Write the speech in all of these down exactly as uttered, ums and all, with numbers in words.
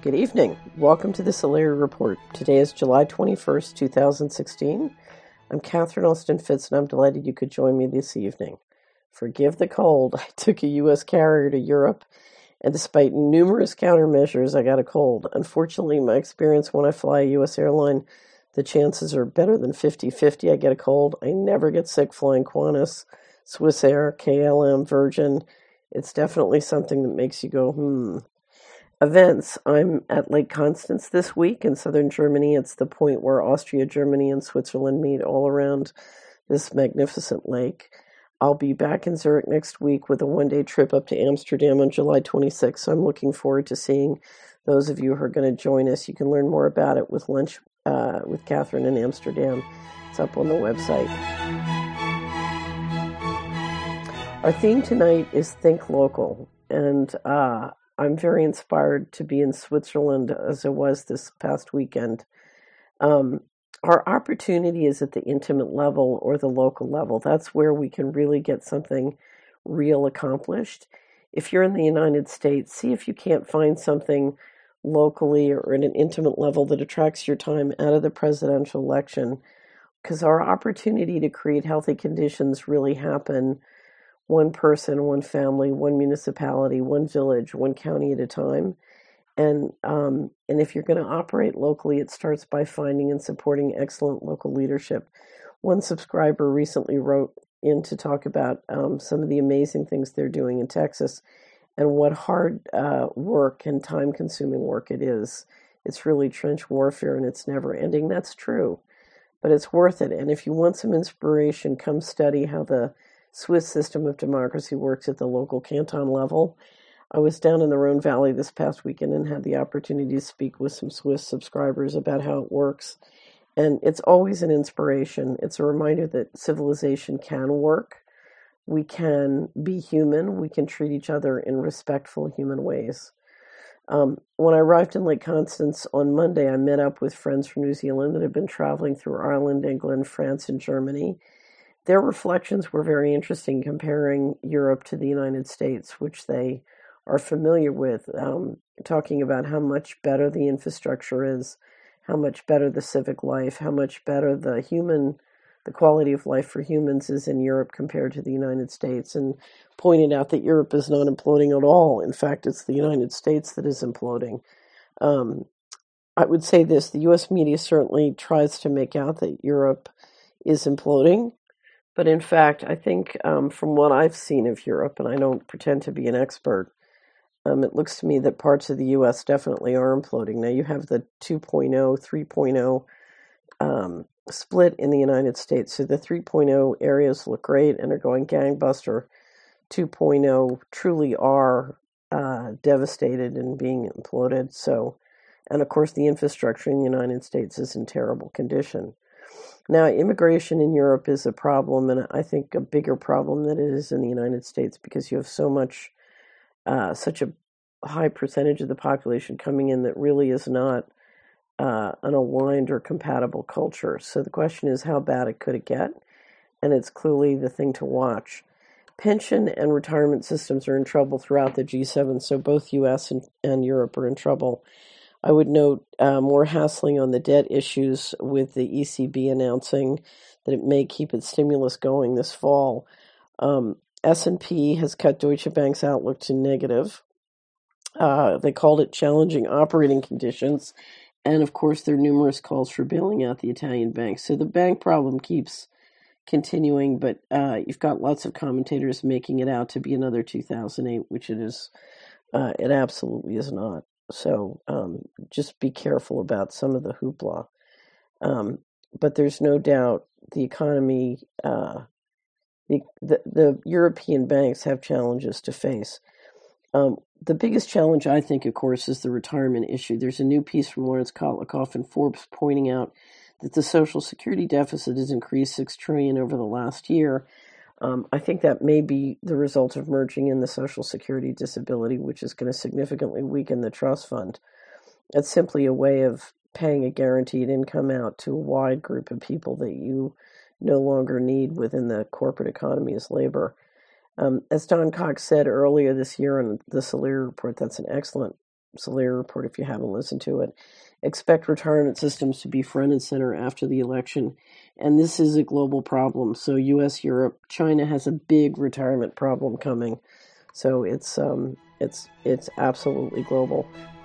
Good evening. Welcome to the Solari Report. Today is July twenty-first, two thousand sixteen. I'm Catherine Austin Fitz, and I'm delighted you could join me this evening. Forgive the cold. I took a U S carrier to Europe, and despite numerous countermeasures, I got a cold. Unfortunately, my experience when I fly a U S airline, the chances are better than fifty-fifty I get a cold. I never get sick flying Qantas, Swissair, K L M, Virgin. It's definitely something that makes you go, hmm. Events. I'm at Lake Constance this week in southern Germany. It's the point where Austria, Germany, and Switzerland meet all around this magnificent lake. I'll be back in Zurich next week with a one-day trip up to Amsterdam on July twenty-sixth. So I'm looking forward to seeing those of you who are going to join us. You can learn more about it with lunch uh, with Catherine in Amsterdam. It's up on the website. Our theme tonight is Think Local, and uh, I'm very inspired to be in Switzerland as I was this past weekend. Um, our opportunity is at the intimate level or the local level. That's where we can really get something real accomplished. If you're in the United States, see if you can't find something locally or at an intimate level that attracts your time out of the presidential election, because our opportunity to create healthy conditions really happen one person, one family, one municipality, one village, one county at a time. And um, and if you're going to operate locally, it starts by finding and supporting excellent local leadership. One subscriber recently wrote in to talk about um, some of the amazing things they're doing in Texas and what hard uh, work and time-consuming work it is. It's really trench warfare, and it's never ending. That's true, but it's worth it. And if you want some inspiration, come study how the Swiss system of democracy works at the local canton level. I was down in the Rhone Valley this past weekend and had the opportunity to speak with some Swiss subscribers about how it works. And it's always an inspiration. It's a reminder that civilization can work. We can be human. We can treat each other in respectful human ways. Um, when I arrived in Lake Constance on Monday, I met up with friends from New Zealand that had been traveling through Ireland, England, France, and Germany. Their reflections were very interesting, comparing Europe to the United States, which they are familiar with, um, talking about how much better the infrastructure is, how much better the civic life, how much better the human, the quality of life for humans is in Europe compared to the United States, and pointed out that Europe is not imploding at all. In fact, it's the United States that is imploding. Um, I would say this, the U S media certainly tries to make out that Europe is imploding. But in fact, I think um, from what I've seen of Europe, and I don't pretend to be an expert, um, it looks to me that parts of the U S definitely are imploding. Now you have the two point oh, three point oh um, split in the United States. So the three point oh areas look great and are going gangbuster. two point oh truly are uh, devastated and being imploded. So, and of course the infrastructure in the United States is in terrible condition. Now, immigration in Europe is a problem, and I think a bigger problem than it is in the United States, because you have so much, uh, such a high percentage of the population coming in that really is not uh, an aligned or compatible culture. So the question is, how bad it could it get? And it's clearly the thing to watch. Pension and retirement systems are in trouble throughout the G seven, so both U S and, and Europe are in trouble. I would note uh, more hassling on the debt issues, with the E C B announcing that it may keep its stimulus going this fall. Um, S and P has cut Deutsche Bank's outlook to negative. Uh, they called it challenging operating conditions. And of course, there are numerous calls for bailing out the Italian banks. So the bank problem keeps continuing, but uh, you've got lots of commentators making it out to be another two thousand eight, which it is. Uh, it absolutely is not. So um, just be careful about some of the hoopla. Um, but there's no doubt the economy, uh, the, the the European banks have challenges to face. Um, the biggest challenge, I think, of course, is the retirement issue. There's a new piece from Lawrence Kotlikoff in Forbes pointing out that the Social Security deficit has increased six trillion dollars over the last year. Um, I think that may be the result of merging in the Social Security disability, which is going to significantly weaken the trust fund. It's simply a way of paying a guaranteed income out to a wide group of people that you no longer need within the corporate economy as labor. Um, as Don Cox said earlier this year in the Solari Report, that's an excellent Solari report if you haven't listened to it. Expect retirement systems to be front and center after the election. And this is a global problem. So U S, Europe, China has a big retirement problem coming. So it's um, it's it's absolutely global.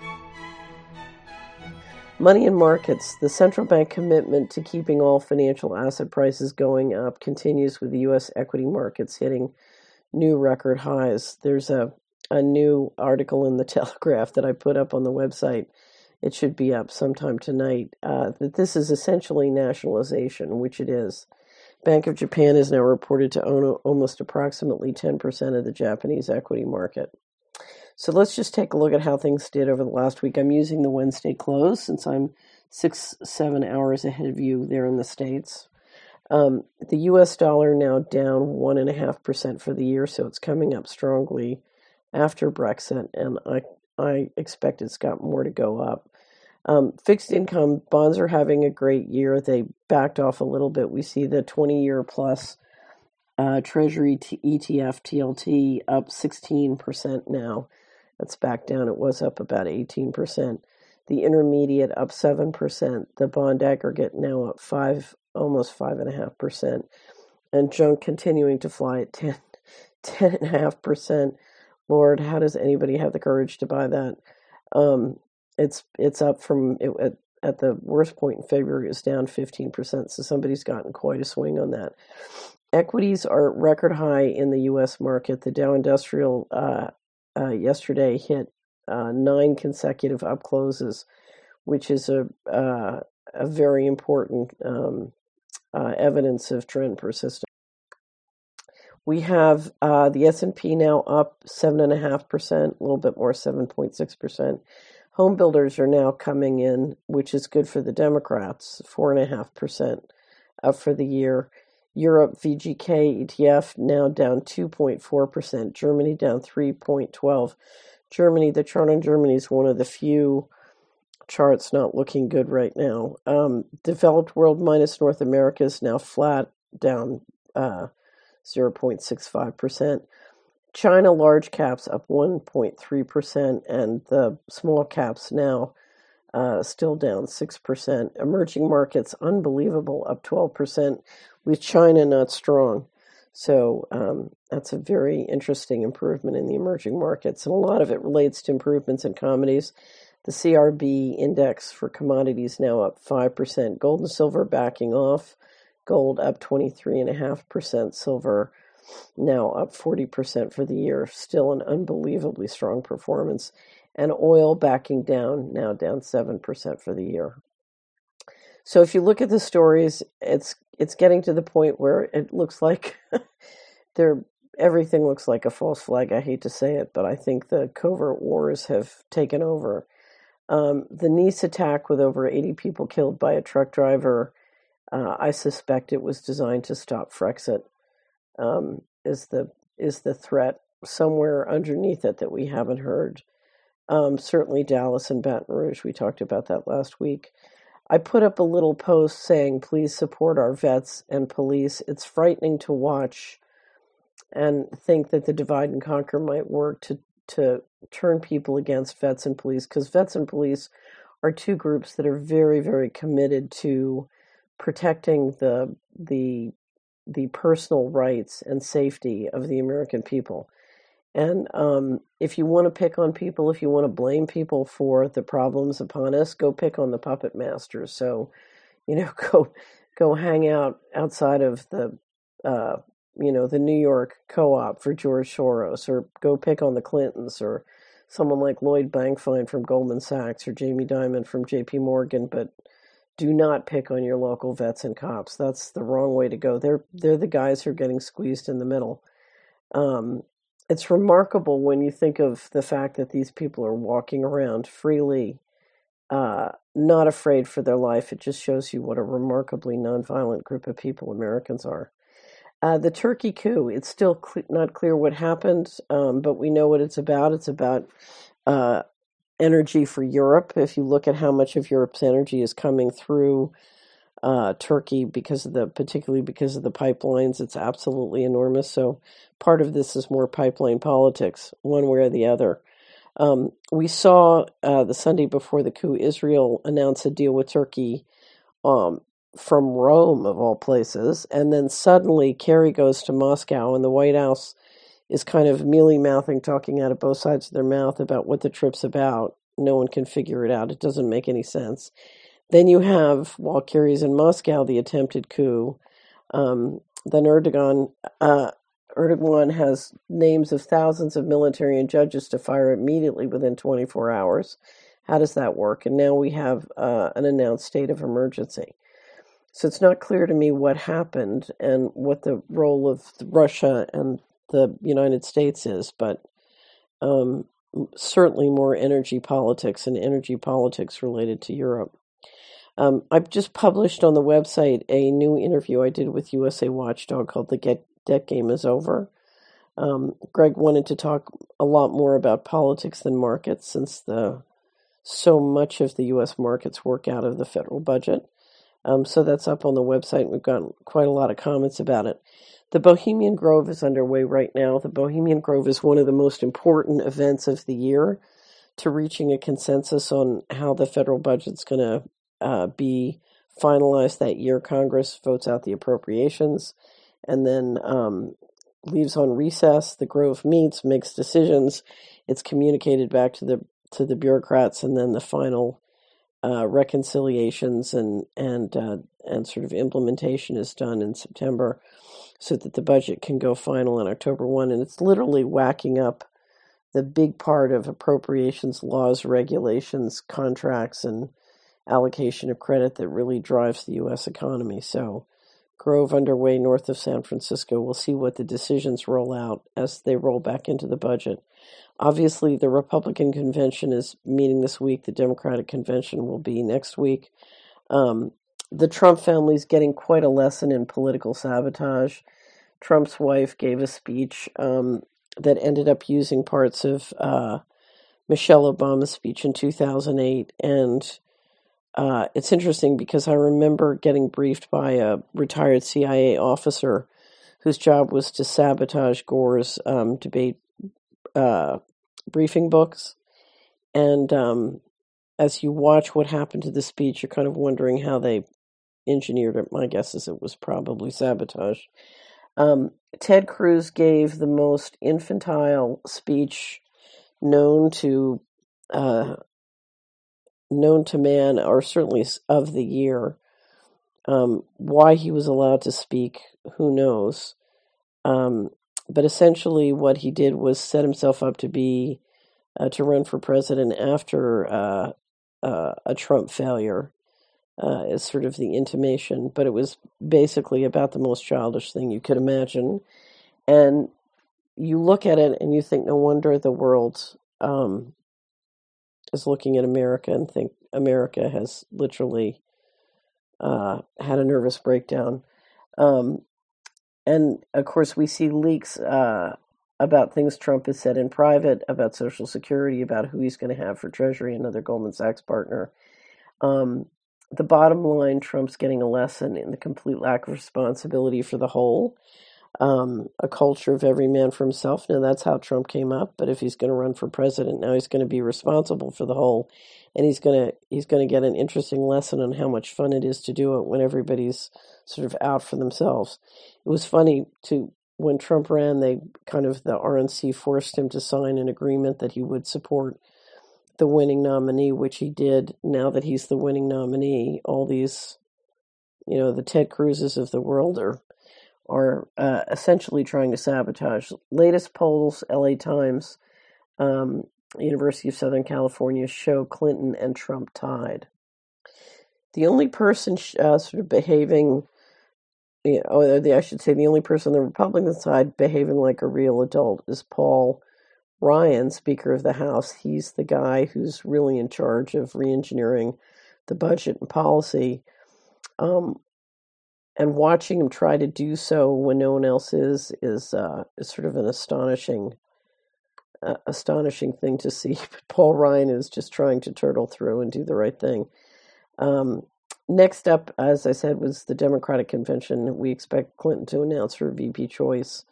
Money and markets. The central bank commitment to keeping all financial asset prices going up continues with the U S equity markets hitting new record highs. There's a, a new article in the Telegraph that I put up on the website. It should be up sometime tonight, uh, that this is essentially nationalization, which it is. Bank of Japan is now reported to own almost approximately ten percent of the Japanese equity market. So let's just take a look at how things did over the last week. I'm using the Wednesday close since I'm six, seven hours ahead of you there in the States. Um, the U S dollar now down one and a half percent for the year, so it's coming up strongly after Brexit, and I I expect it's got more to go up. Um, fixed income bonds are having a great year. They backed off a little bit. We see the twenty-year plus uh, Treasury T- E T F T L T up sixteen percent now. That's back down. It was up about eighteen percent. The intermediate up seven percent. The bond aggregate now up five, almost five and a half percent. And junk continuing to fly at ten, ten and a half percent. Lord, how does anybody have the courage to buy that? Um, it's it's up from it, at, at the worst point in February. It was down fifteen percent. So somebody's gotten quite a swing on that. Equities are record high in the U S market. The Dow Industrial uh, uh, yesterday hit uh, nine consecutive up closes, which is a uh, a very important um, uh, evidence of trend persistence. We have uh, the S and P now up seven point five percent, a little bit more, seven point six percent. Home builders are now coming in, which is good for the Democrats, four point five percent up for the year. Europe V G K E T F now down two point four percent. Germany down three point one two. Germany, the chart on Germany is one of the few charts not looking good right now. Um, developed world minus North America is now flat, down uh, zero point six five percent. China large caps up one point three percent, and the small caps now uh, still down six percent. Emerging markets, unbelievable, up twelve percent, with China not strong. So um, that's a very interesting improvement in the emerging markets. And a lot of it relates to improvements in commodities. The C R B index for commodities now up five percent. Gold and silver backing off. Gold up twenty-three point five percent. Silver now up forty percent for the year. Still an unbelievably strong performance. And oil backing down, now down seven percent for the year. So if you look at the stories, it's it's getting to the point where it looks like they're everything looks like a false flag. I hate to say it, but I think the covert wars have taken over. Um, the Nice attack with over eighty people killed by a truck driver, uh, I suspect it was designed to stop Frexit. Um, is the is the threat somewhere underneath it that we haven't heard? Um, certainly Dallas and Baton Rouge. We talked about that last week. I put up a little post saying, please support our vets and police. It's frightening to watch and think that the divide and conquer might work to, to turn people against vets and police, because vets and police are two groups that are very, very committed to protecting the the the personal rights and safety of the American people. And um, if you want to pick on people, if you want to blame people for the problems upon us, go pick on the puppet masters. So, you know, go go hang out outside of the, uh, you know, the New York Co-op for George Soros, or go pick on the Clintons, or someone like Lloyd Bankfine from Goldman Sachs, or Jamie Dimon from J P Morgan. But do not pick on your local vets and cops. That's the wrong way to go. They're they're the guys who are getting squeezed in the middle. Um, It's remarkable when you think of the fact that these people are walking around freely, uh, not afraid for their life. It just shows you what a remarkably nonviolent group of people Americans are. Uh, the Turkey coup, it's still cl- not clear what happened, um, but we know what it's about. It's about uh, energy for Europe. If you look at how much of Europe's energy is coming through Uh, Turkey, because of the, particularly because of the pipelines, it's absolutely enormous. So part of this is more pipeline politics, one way or the other. Um, we saw uh, the Sunday before the coup, Israel announce a deal with Turkey um, from Rome, of all places, and then suddenly Kerry goes to Moscow, and the White House is kind of mealy-mouthing, talking out of both sides of their mouth about what the trip's about. No one can figure it out. It doesn't make any sense. Then you have, while Kerry's in Moscow, the attempted coup. Um, then Erdogan, uh, Erdogan has names of thousands of military and judges to fire immediately within twenty-four hours. How does that work? And now we have uh, an announced state of emergency. So it's not clear to me what happened and what the role of Russia and the United States is, but um, certainly more energy politics and energy politics related to Europe. Um, I've just published on the website a new interview I did with U S A Watchdog called The Get Debt Game is Over. Um, Greg wanted to talk a lot more about politics than markets, since the so much of the U S markets work out of the federal budget. Um, so that's up on the website. We've gotten quite a lot of comments about it. The Bohemian Grove is underway right now. The Bohemian Grove is one of the most important events of the year to reaching a consensus on how the federal budget's going to uh, be finalized that year. Congress votes out the appropriations and then um, leaves on recess. The Grove meets, makes decisions. It's communicated back to the to the bureaucrats, and then the final Uh, reconciliations and and uh, and sort of implementation is done in September, so that the budget can go final on October first. And it's literally whacking up the big part of appropriations, laws, regulations, contracts, and allocation of credit that really drives the U S economy. So Grove underway north of San Francisco. We'll see what the decisions roll out as they roll back into the budget. Obviously, the Republican convention is meeting this week. The Democratic convention will be next week. Um, the Trump family is getting quite a lesson in political sabotage. Trump's wife gave a speech um, that ended up using parts of uh, Michelle Obama's speech in two thousand eight. And uh, it's interesting because I remember getting briefed by a retired C I A officer whose job was to sabotage Gore's um, debate uh, briefing books. And um, as you watch what happened to the speech, you're kind of wondering how they engineered it. My guess is it was probably sabotage. Um, Ted Cruz gave the most infantile speech known to uh, known to man, or certainly of the year. Um, why he was allowed to speak, who knows? Um, but essentially, what he did was set himself up to be uh, to run for president after uh, uh, a Trump failure. Uh, is sort of the intimation, but it was basically about the most childish thing you could imagine. And you look at it and you think, no wonder the world um, is looking at America and think America has literally uh, had a nervous breakdown. Um, and of course, we see leaks uh, about things Trump has said in private about Social Security, about who he's going to have for Treasury, another Goldman Sachs partner. Um, the bottom line, Trump's getting a lesson in the complete lack of responsibility for the whole. Um, a culture of every man for himself. Now, that's how Trump came up. But if he's going to run for president, now he's going to be responsible for the whole, and he's going to he's going to get an interesting lesson on how much fun it is to do it when everybody's sort of out for themselves. It was funny to when Trump ran, they kind of the R N C forced him to sign an agreement that he would support the winning nominee, which he did. Now that he's the winning nominee, all these, you know, the Ted Cruzes of the world are are uh, essentially trying to sabotage. Latest polls, L A Times, um, University of Southern California, show Clinton and Trump tied. The only person uh, sort of behaving, you know, or the, I should say, the only person on the Republican side behaving like a real adult is Paul Ryan, Speaker of the House. He's the guy who's really in charge of reengineering the budget and policy. Um, And watching him try to do so when no one else is is uh, is sort of an astonishing, uh, astonishing thing to see. But Paul Ryan is just trying to turtle through and do the right thing. Um, next up, as I said, was the Democratic convention. We expect Clinton to announce her V P choice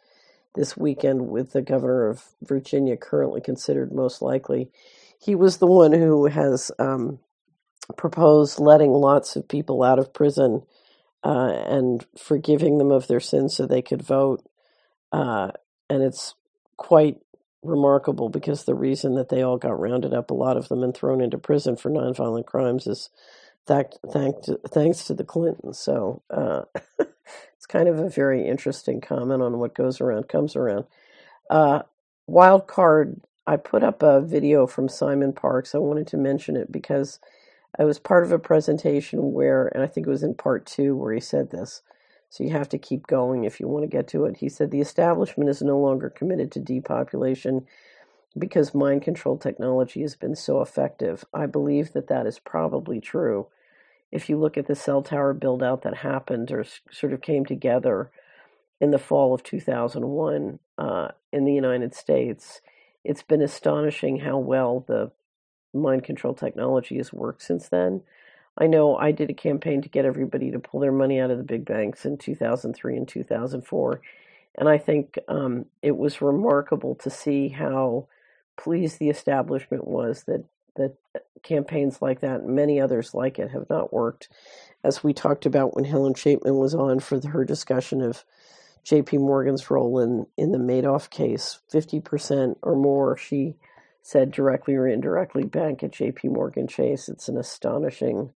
this weekend with the governor of Virginia, currently considered most likely. He was the one who has um, proposed letting lots of people out of prison uh, and forgiving them of their sins so they could vote. Uh, and it's quite remarkable because the reason that they all got rounded up, a lot of them, and thrown into prison for nonviolent crimes is that thank to, thanks to the Clintons. So uh, it's kind of a very interesting comment on what goes around comes around. Uh, wild card, I put up a video from Simon Parkes. I wanted to mention it because I was part of a presentation where, and I think it was in part two, where he said this. So you have to keep going if you want to get to it. He said the establishment is no longer committed to depopulation because mind control technology has been so effective. I believe that that is probably true. If you look at the cell tower build out that happened or sort of came together in the fall of two thousand one uh, in the United States, it's been astonishing how well the mind control technology has worked since then. I know I did a campaign to get everybody to pull their money out of the big banks in two thousand three and two thousand four. And I think um, it was remarkable to see how pleased the establishment was that, that campaigns like that and many others like it have not worked. As we talked about when Helen Chapman was on for the, her discussion of J P Morgan's role in, in the Madoff case, fifty percent or more, she said, directly or indirectly bank at J P Morgan Chase. It's an astonishing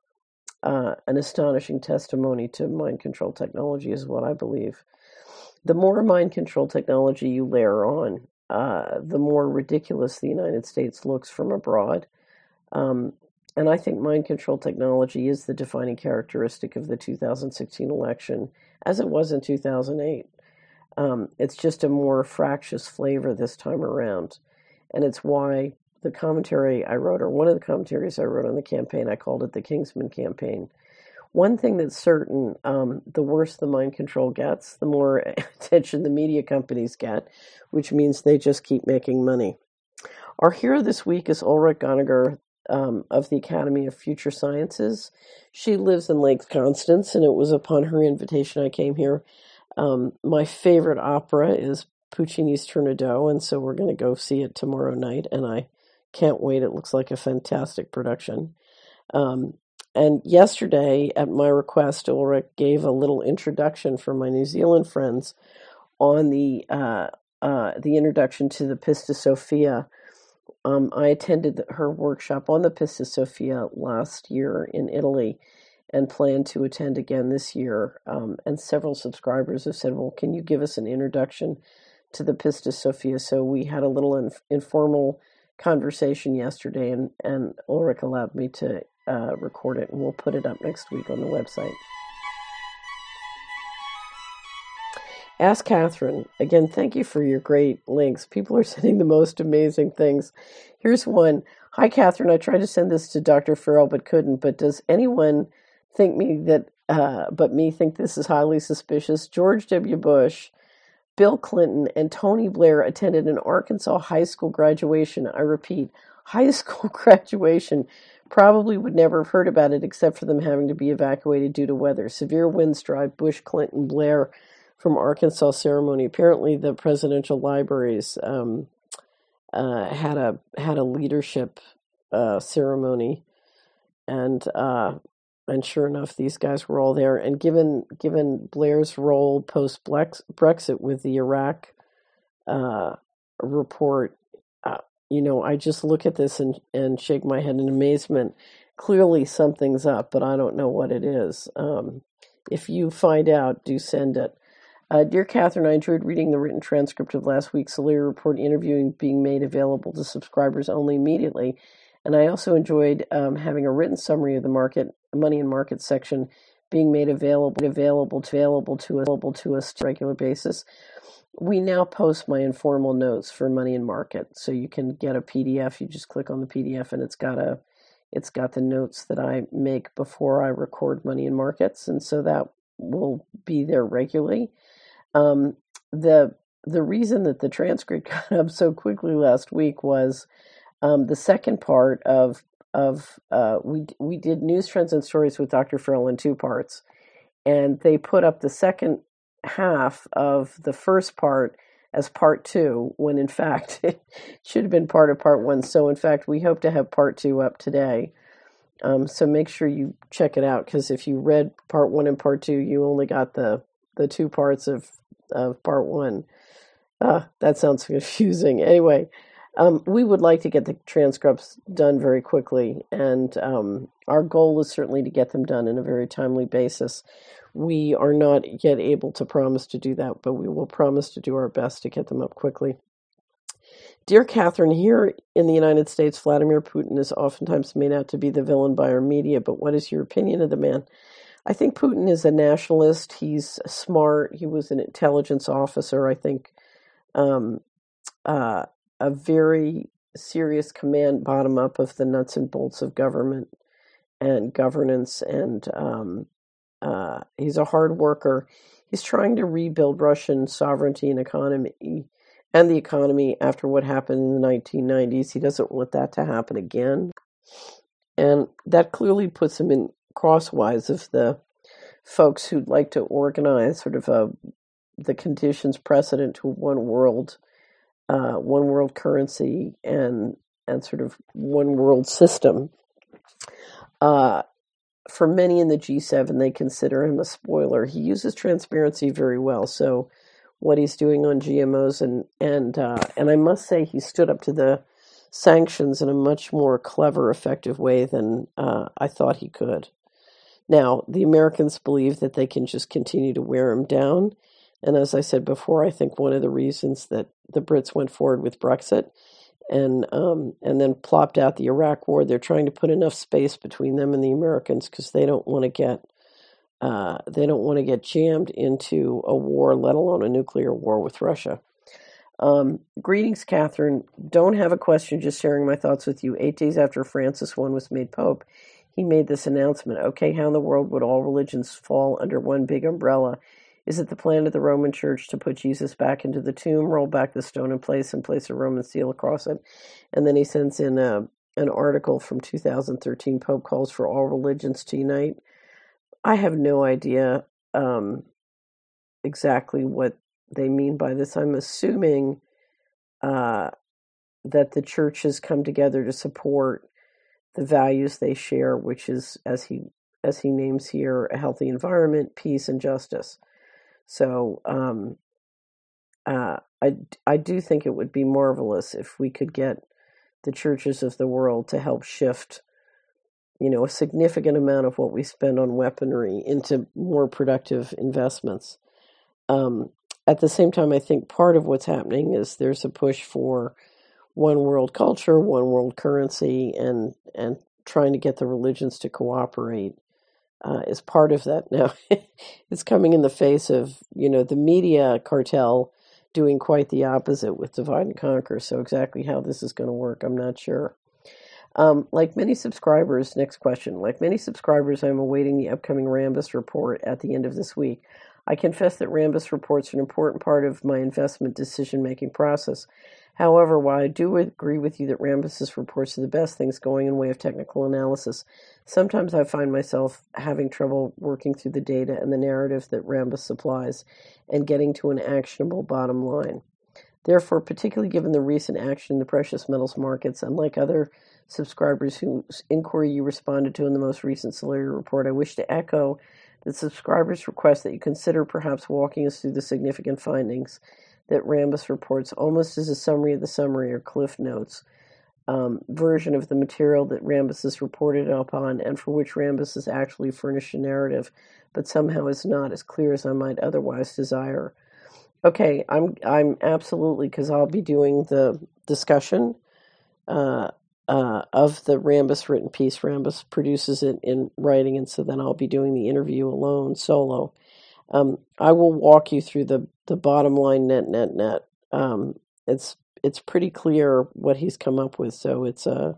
Uh, an astonishing testimony to mind control technology is what I believe. The more mind control technology you layer on, uh, the more ridiculous the United States looks from abroad. Um, and I think mind control technology is the defining characteristic of the two thousand sixteen election, as it was in two thousand eight. Um, it's just a more fractious flavor this time around. And it's why the commentary I wrote, or one of the commentaries I wrote on the campaign, I called it the Kingsman campaign. One thing that's certain, um, the worse the mind control gets, the more attention the media companies get, which means they just keep making money. Our hero this week is Ulrich Goniger um, of the Academy of Future Sciences. She lives in Lake Constance, and it was upon her invitation I came here. Um, my favorite opera is Puccini's Turandot, and so we're going to go see it tomorrow night, and I can't wait. It looks like a fantastic production. Um, and yesterday, at my request, Ulrich gave a little introduction for my New Zealand friends on the uh, uh, the introduction to the Pistis Sophia. Um, I attended her workshop on the Pistis Sophia last year in Italy and plan to attend again this year. Um, and several subscribers have said, well, can you give us an introduction to the Pistis Sophia? So we had a little inf- informal conversation yesterday, and, and Ulrich allowed me to uh, record it, and we'll put it up next week on the website. Ask Catherine. Again, thank you for your great links. People are sending the most amazing things. Here's one. Hi, Catherine. I tried to send this to Doctor Farrell but couldn't. But does anyone think me that, uh, but me think this is highly suspicious? George W. Bush, Bill Clinton, and Tony Blair attended an Arkansas high school graduation. I repeat, high school graduation. Probably would never have heard about it except for them having to be evacuated due to weather. Severe winds drive Bush, Clinton, Blair from Arkansas ceremony. Apparently, the presidential libraries um, uh, had a had a leadership uh, ceremony, and uh, and sure enough, these guys were all there. And given given Blair's role post Brexit with the Iraq uh, report, uh, you know, I just look at this and and shake my head in amazement. Clearly, something's up, but I don't know what it is. Um, if you find out, do send it. Uh, Dear Catherine, I enjoyed reading the written transcript of last week's O'Leary Report interviewing being made available to subscribers only immediately. And I also enjoyed um, having a written summary of the market, money and market section being made available available to available to us available to us on a regular basis. We now post my informal notes for money and market, so you can get a P D F. You just click on the P D F, and it's got a it's got the notes that I make before I record money and markets, and so that will be there regularly. Um, the the reason that the transcript got up so quickly last week was um, the second part of of uh, we we did news, trends, and stories with Doctor Farrell in two parts, and they put up the second half of the first part as part two, when in fact it should have been part of part one. So in fact, we hope to have part two up today. Um, so make sure you check it out, because if you read part one and part two, you only got the the two parts of of part one. Uh, that sounds confusing. Anyway, um, we would like to get the transcripts done very quickly, and um, our goal is certainly to get them done in a very timely basis. We are not yet able to promise to do that, but we will promise to do our best to get them up quickly. Dear Catherine, here in the United States, Vladimir Putin is oftentimes made out to be the villain by our media, but what is your opinion of the man? I think Putin is a nationalist. He's smart. He was an intelligence officer, I think. Um, uh, a very serious command bottom up of the nuts and bolts of government and governance, and um, uh, he's a hard worker. He's trying to rebuild Russian sovereignty and economy and the economy after what happened in the nineteen nineties. He doesn't want that to happen again, and that clearly puts him in crosswise of the folks who'd like to organize sort of a the conditions precedent to one world, uh, one world currency, and and sort of one world system. Uh, for many in the G seven, they consider him a spoiler. He uses transparency very well. So, what he's doing on G M Os and and uh, and I must say, he stood up to the sanctions in a much more clever, effective way than uh, I thought he could. Now, the Americans believe that they can just continue to wear him down. And as I said before, I think one of the reasons that the Brits went forward with Brexit and um, and then plopped out the Iraq War, they're trying to put enough space between them and the Americans, because they don't want to get uh, they don't want to get jammed into a war, let alone a nuclear war with Russia. Um, greetings, Catherine. Don't have a question, just sharing my thoughts with you. Eight days after Francis the First was made Pope, he made this announcement. Okay, how in the world would all religions fall under one big umbrella? Is it the plan of the Roman Church to put Jesus back into the tomb, roll back the stone in place, and place a Roman seal across it? And then he sends in a, an article from two thousand thirteen, Pope calls for all religions to unite. I have no idea um, exactly what they mean by this. I'm assuming uh, that the church has come together to support the values they share, which is, as he as he names here, a healthy environment, peace, and justice. So um, uh, I, I do think it would be marvelous if we could get the churches of the world to help shift, you know, a significant amount of what we spend on weaponry into more productive investments. Um, at the same time, I think part of what's happening is there's a push for one world culture, one world currency, and and trying to get the religions to cooperate. Uh, is part of that. Now, it's coming in the face of, you know, the media cartel doing quite the opposite with divide and conquer. So exactly how this is going to work, I'm not sure. Um, like many subscribers, next question. Like many subscribers, I'm awaiting the upcoming Rambus report at the end of this week. I confess that Rambus reports are an important part of my investment decision-making process. However, while I do agree with you that Rambus's reports are the best things going in way of technical analysis, sometimes I find myself having trouble working through the data and the narrative that Rambus supplies and getting to an actionable bottom line. Therefore, particularly given the recent action in the precious metals markets, unlike other subscribers whose inquiry you responded to in the most recent Solari report, I wish to echo the subscribers' request that you consider perhaps walking us through the significant findings that Rambus reports, almost as a summary of the summary or cliff notes um, version of the material that Rambus has reported upon, and for which Rambus has actually furnished a narrative, but somehow is not as clear as I might otherwise desire. Okay, I'm I'm absolutely, because I'll be doing the discussion uh, uh, of the Rambus written piece. Rambus produces it in writing, and so then I'll be doing the interview alone, solo. Um, I will walk you through the, the bottom line net, net, net. Um, it's it's pretty clear what he's come up with, so it's a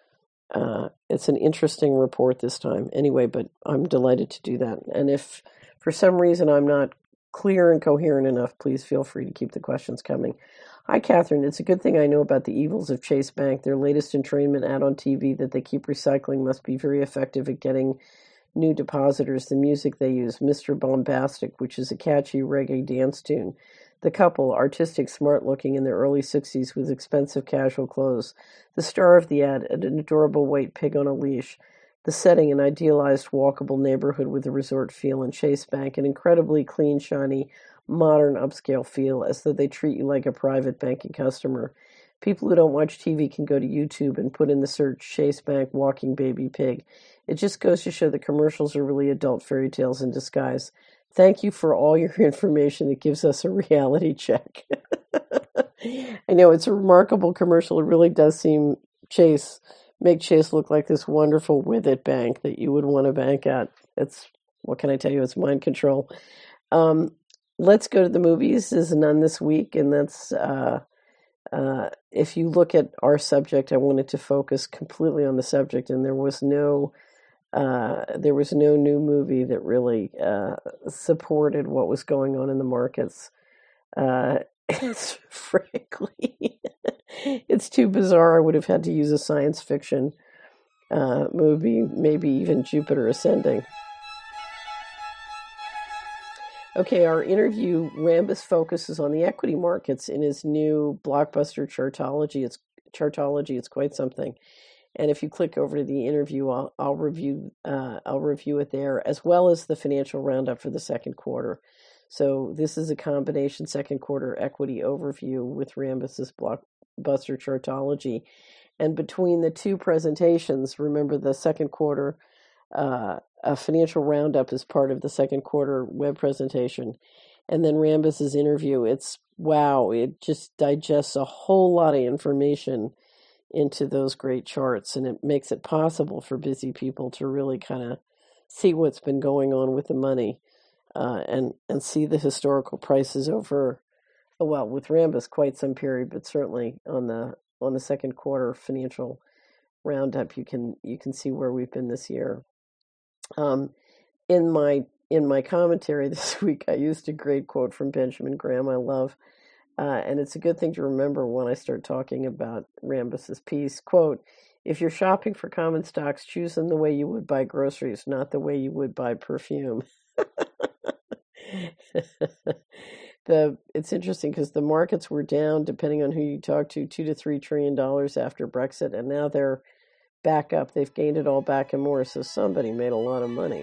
uh, it's an interesting report this time. Anyway, but I'm delighted to do that. And if for some reason I'm not clear and coherent enough, please feel free to keep the questions coming. Hi, Catherine. It's a good thing I know about the evils of Chase Bank. Their latest entrainment ad on T V that they keep recycling must be very effective at getting new depositors, the music they use, Mister Bombastic, which is a catchy reggae dance tune. The couple, artistic, smart-looking in their early sixties with expensive casual clothes. The star of the ad, an adorable white pig on a leash. The setting, an idealized, walkable neighborhood with a resort feel, and Chase Bank, an incredibly clean, shiny, modern, upscale feel, as though they treat you like a private banking customer. People who don't watch T V can go to YouTube and put in the search Chase Bank walking baby pig. It just goes to show that commercials are really adult fairy tales in disguise. Thank you for all your information that gives us a reality check. I know it's a remarkable commercial. It really does seem Chase, make Chase look like this wonderful with it bank that you would want to bank at. It's, what can I tell you? It's mind control. Um, let's go to the movies. There's none this week, and that's, uh, uh, if you look at our subject, I wanted to focus completely on the subject, and there was no Uh, there was no new movie that really uh, supported what was going on in the markets. Uh, it's frankly, it's too bizarre. I would have had to use a science fiction uh, movie, maybe even Jupiter Ascending. Okay, our interview, Rambis focuses on the equity markets in his new blockbuster Chartology. It's Chartology. It's quite something. And if you click over to the interview, I'll, I'll review uh, I'll review it there, as well as the financial roundup for the second quarter. So this is a combination second quarter equity overview with Rambis's blockbuster Chartology. And between the two presentations, remember the second quarter uh, a financial roundup is part of the second quarter web presentation, and then Rambis's interview. It's wow! It just digests a whole lot of information into those great charts, and it makes it possible for busy people to really kind of see what's been going on with the money uh, and and see the historical prices over, well, with Rambis quite some period, but certainly on the on the second quarter financial roundup, you can you can see where we've been this year. Um, in my in my commentary this week, I used a great quote from Benjamin Graham I love. Uh, and it's a good thing to remember when I start talking about Rambis's piece. Quote, if you're shopping for common stocks, choose them the way you would buy groceries, not the way you would buy perfume. the It's interesting because the markets were down, depending on who you talk to, two to three trillion dollars after Brexit, and now they're back up. They've gained it all back and more, so somebody made a lot of money.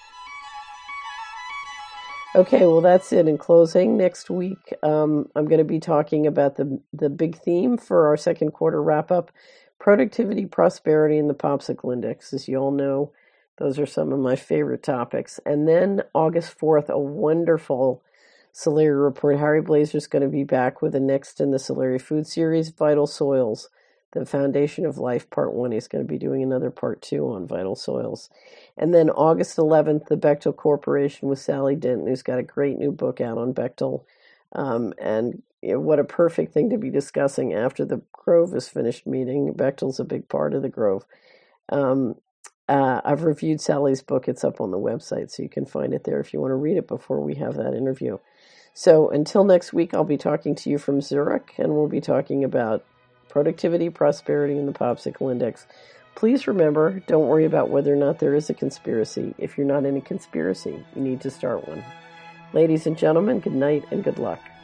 Okay, well, that's it. In closing, next week um, I'm going to be talking about the the big theme for our second quarter wrap up: productivity, prosperity, and the Popsicle Index. As you all know, those are some of my favorite topics. And then August fourth, a wonderful Solari report. Harry Blazer's going to be back with the next in the Solari Food Series, Vital Soils, the Foundation of Life, Part One. He's going to be doing another Part Two on Vital Soils. And then August eleventh, the Bechtel Corporation with Sally Denton, who's got a great new book out on Bechtel. Um, and you know, what a perfect thing to be discussing after the Grove is finished meeting. Bechtel's a big part of the Grove. Um, uh, I've reviewed Sally's book. It's up on the website, so you can find it there if you want to read it before we have that interview. So until next week, I'll be talking to you from Zurich, and we'll be talking about productivity, prosperity, and the Popsicle Index. Please remember, don't worry about whether or not there is a conspiracy. If you're not in a conspiracy, you need to start one. Ladies and gentlemen, good night and good luck.